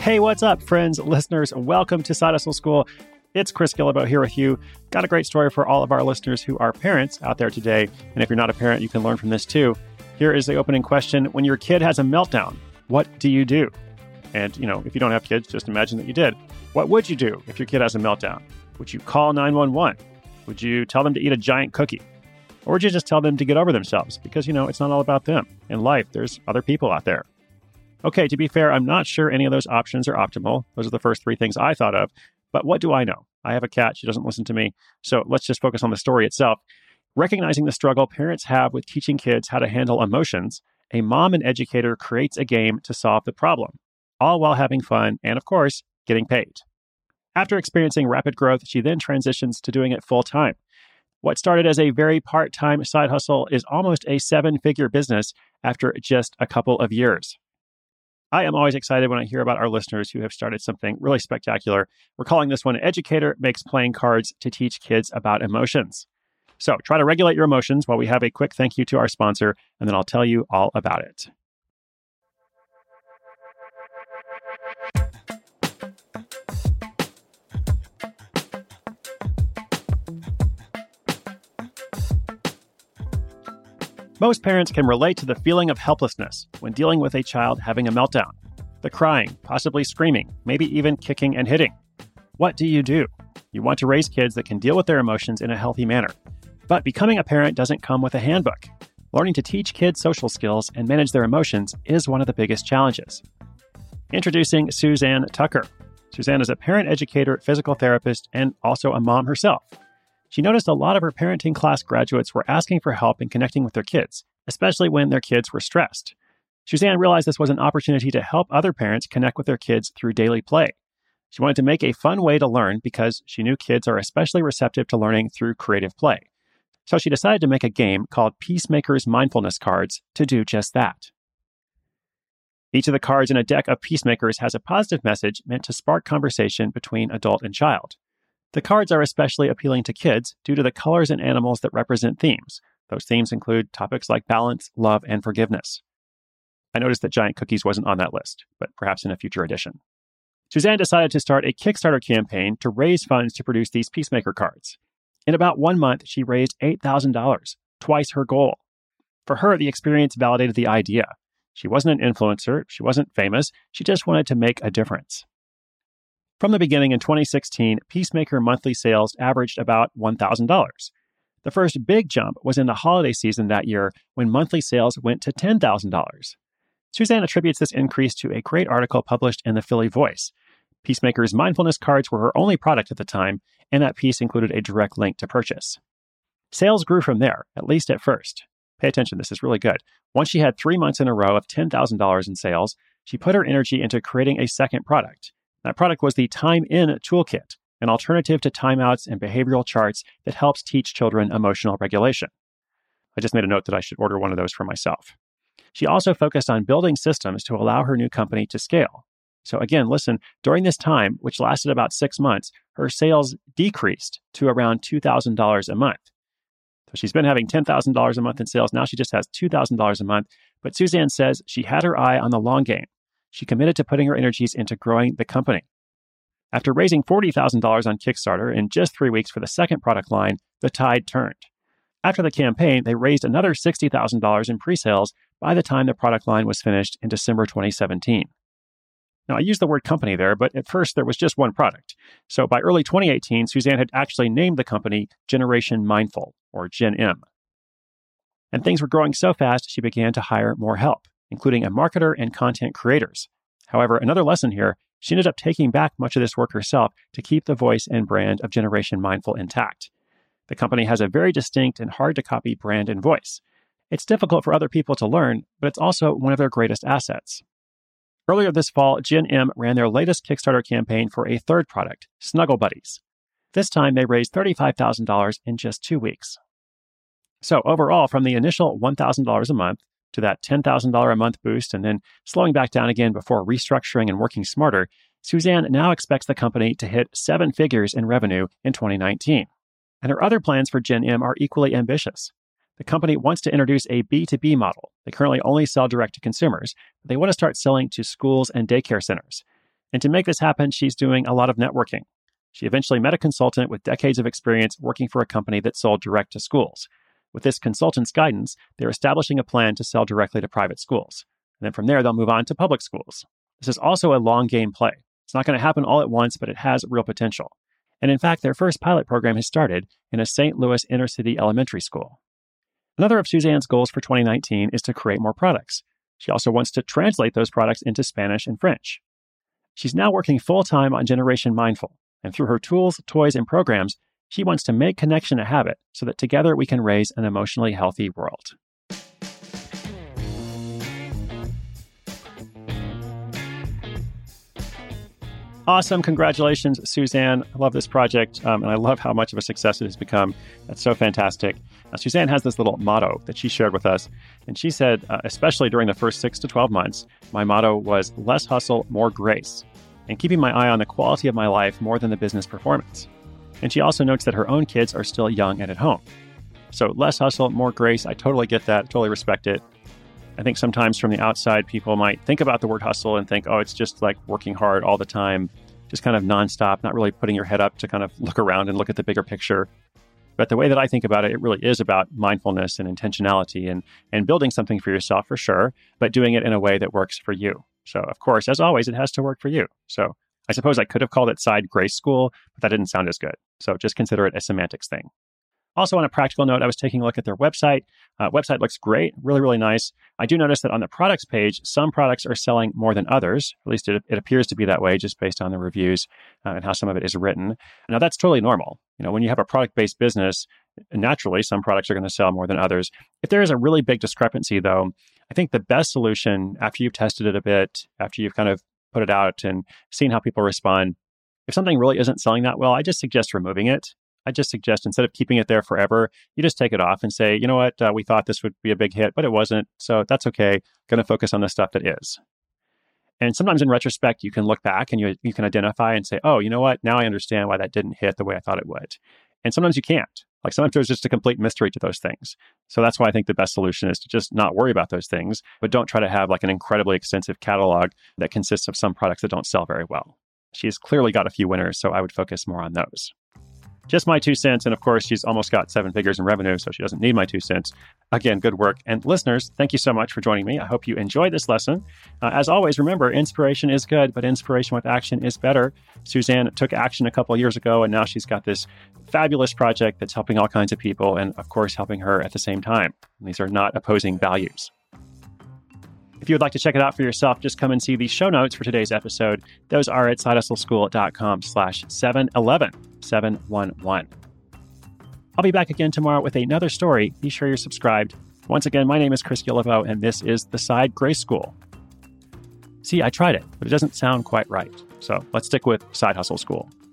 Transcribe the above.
Hey, what's up, friends, listeners? Welcome to Side Hustle School. It's Chris Guillebeau here with you. Got a great story for all of our listeners who are parents out there today. And if you're not a parent, you can learn from this too. Here is the opening question. When your kid has a meltdown, what do you do? And, if you don't have kids, just imagine that you did. What would you do if your kid has a meltdown? Would you call 911? Would you tell them to eat a giant cookie? Or would you just tell them to get over themselves? Because, it's not all about them. In life, there's other people out there. Okay, to be fair, I'm not sure any of those options are optimal. Those are the first three things I thought of. But what do I know? I have a cat. She doesn't listen to me. So let's just focus on the story itself. Recognizing the struggle parents have with teaching kids how to handle emotions, a mom and educator creates a game to solve the problem, all while having fun and, of course, getting paid. After experiencing rapid growth, she then transitions to doing it full time. What started as a very part-time side hustle is almost a 7-figure business after just a couple of years. I am always excited when I hear about our listeners who have started something really spectacular. We're calling this one Educator Makes Playing Cards to Teach Kids About Emotions. So try to regulate your emotions while we have a quick thank you to our sponsor, and then I'll tell you all about it. Most parents can relate to the feeling of helplessness when dealing with a child having a meltdown. The crying, possibly screaming, maybe even kicking and hitting. What do? You want to raise kids that can deal with their emotions in a healthy manner. But becoming a parent doesn't come with a handbook. Learning to teach kids social skills and manage their emotions is one of the biggest challenges. Introducing Suzanne Tucker. Suzanne is a parent educator, physical therapist, and also a mom herself. She noticed a lot of her parenting class graduates were asking for help in connecting with their kids, especially when their kids were stressed. Suzanne realized this was an opportunity to help other parents connect with their kids through daily play. She wanted to make a fun way to learn because she knew kids are especially receptive to learning through creative play. So she decided to make a game called Peacemaker's Mindfulness Cards to do just that. Each of the cards in a deck of Peacemakers has a positive message meant to spark conversation between adult and child. The cards are especially appealing to kids due to the colors and animals that represent themes. Those themes include topics like balance, love, and forgiveness. I noticed that giant cookies wasn't on that list, but perhaps in a future edition. Suzanne decided to start a Kickstarter campaign to raise funds to produce these Peacemaker cards. In about 1 month, she raised $8,000, twice her goal. For her, the experience validated the idea. She wasn't an influencer, she wasn't famous, she just wanted to make a difference. From the beginning in 2016, Peacemaker monthly sales averaged about $1,000. The first big jump was in the holiday season that year when monthly sales went to $10,000. Suzanne attributes this increase to a great article published in the Philly Voice. Peacemaker's mindfulness cards were her only product at the time, and that piece included a direct link to purchase. Sales grew from there, at least at first. Pay attention, this is really good. Once she had 3 months in a row of $10,000 in sales, she put her energy into creating a second product. That product was the Time In Toolkit, an alternative to timeouts and behavioral charts that helps teach children emotional regulation. I just made a note that I should order one of those for myself. She also focused on building systems to allow her new company to scale. So again, listen, during this time, which lasted about 6 months, her sales decreased to around $2,000 a month. So she's been having $10,000 a month in sales. Now she just has $2,000 a month. But Suzanne says she had her eye on the long game. She committed to putting her energies into growing the company. After raising $40,000 on Kickstarter in just 3 weeks for the second product line, the tide turned. After the campaign, they raised another $60,000 in pre-sales by the time the product line was finished in December 2017. Now, I use the word company there, but at first there was just one product. So by early 2018, Suzanne had actually named the company Generation Mindful, or Gen M. And things were growing so fast, she began to hire more help, including a marketer and content creators. However, another lesson here, she ended up taking back much of this work herself to keep the voice and brand of Generation Mindful intact. The company has a very distinct and hard-to-copy brand and voice. It's difficult for other people to learn, but it's also one of their greatest assets. Earlier this fall, Gen M ran their latest Kickstarter campaign for a third product, Snuggle Buddies. This time, they raised $35,000 in just 2 weeks. So overall, from the initial $1,000 a month to that $10,000 a month boost and then slowing back down again before restructuring and working smarter, Suzanne now expects the company to hit 7 figures in revenue in 2019. And her other plans for Gen M are equally ambitious. The company wants to introduce a B2B model. They currently only sell direct to consumers, but they want to start selling to schools and daycare centers. And to make this happen, she's doing a lot of networking. She eventually met a consultant with decades of experience working for a company that sold direct to schools. With this consultant's guidance, they're establishing a plan to sell directly to private schools. And then from there, they'll move on to public schools. This is also a long game play. It's not going to happen all at once, but it has real potential. And in fact, their first pilot program has started in a St. Louis inner-city elementary school. Another of Suzanne's goals for 2019 is to create more products. She also wants to translate those products into Spanish and French. She's now working full-time on Generation Mindful, and through her tools, toys, and programs, she wants to make connection a habit so that together we can raise an emotionally healthy world. Awesome. Congratulations, Suzanne. I love this project, and I love how much of a success it has become. That's so fantastic. Now, Suzanne has this little motto that she shared with us, and she said, especially during the first 6 to 12 months, my motto was less hustle, more grace, and keeping my eye on the quality of my life more than the business performance. And she also notes that her own kids are still young and at home. So less hustle, more grace. I totally get that, totally respect it. I think sometimes from the outside, people might think about the word hustle and think, oh, it's just like working hard all the time, just kind of nonstop, not really putting your head up to kind of look around and look at the bigger picture. But the way that I think about it, it really is about mindfulness and intentionality and building something for yourself for sure, but doing it in a way that works for you. So, of course, as always, it has to work for you. So I suppose I could have called it Side Grace School, but that didn't sound as good. So just consider it a semantics thing. Also, on a practical note, I was taking a look at their website. Website looks great, really, really nice. I do notice that on the products page, some products are selling more than others. At least it appears to be that way just based on the reviews and how some of it is written. Now, that's totally normal. You know, when you have a product-based business, naturally, some products are going to sell more than others. If there is a really big discrepancy, though, I think the best solution after you've tested it a bit, after you've kind of put it out and seen how people respond, if something really isn't selling that well, I just suggest removing it. I just suggest instead of keeping it there forever, you just take it off and say, you know what, we thought this would be a big hit, but it wasn't. So that's okay. Going to focus on the stuff that is. And sometimes in retrospect, you can look back and you can identify and say, oh, you know what, now I understand why that didn't hit the way I thought it would. And sometimes you can't. Like sometimes there's just a complete mystery to those things. So that's why I think the best solution is to just not worry about those things, but don't try to have like an incredibly extensive catalog that consists of some products that don't sell very well. She's clearly got a few winners, so I would focus more on those. Just my 2 cents. And of course, she's almost got 7 figures in revenue, so she doesn't need my 2 cents. Again, good work. And listeners, thank you so much for joining me. I hope you enjoyed this lesson. As always, remember, inspiration is good, but inspiration with action is better. Suzanne took action a couple of years ago, and now she's got this fabulous project that's helping all kinds of people and, of course, helping her at the same time. And these are not opposing values. If you would like to check it out for yourself, just come and see the show notes for today's episode. Those are at sidehustleschool.com/711. 711. I'll be back again tomorrow with another story. Be sure you're subscribed. Once again, my name is Chris Guillebeau, and this is the Side Grace School. See, I tried it, but it doesn't sound quite right. So let's stick with Side Hustle School.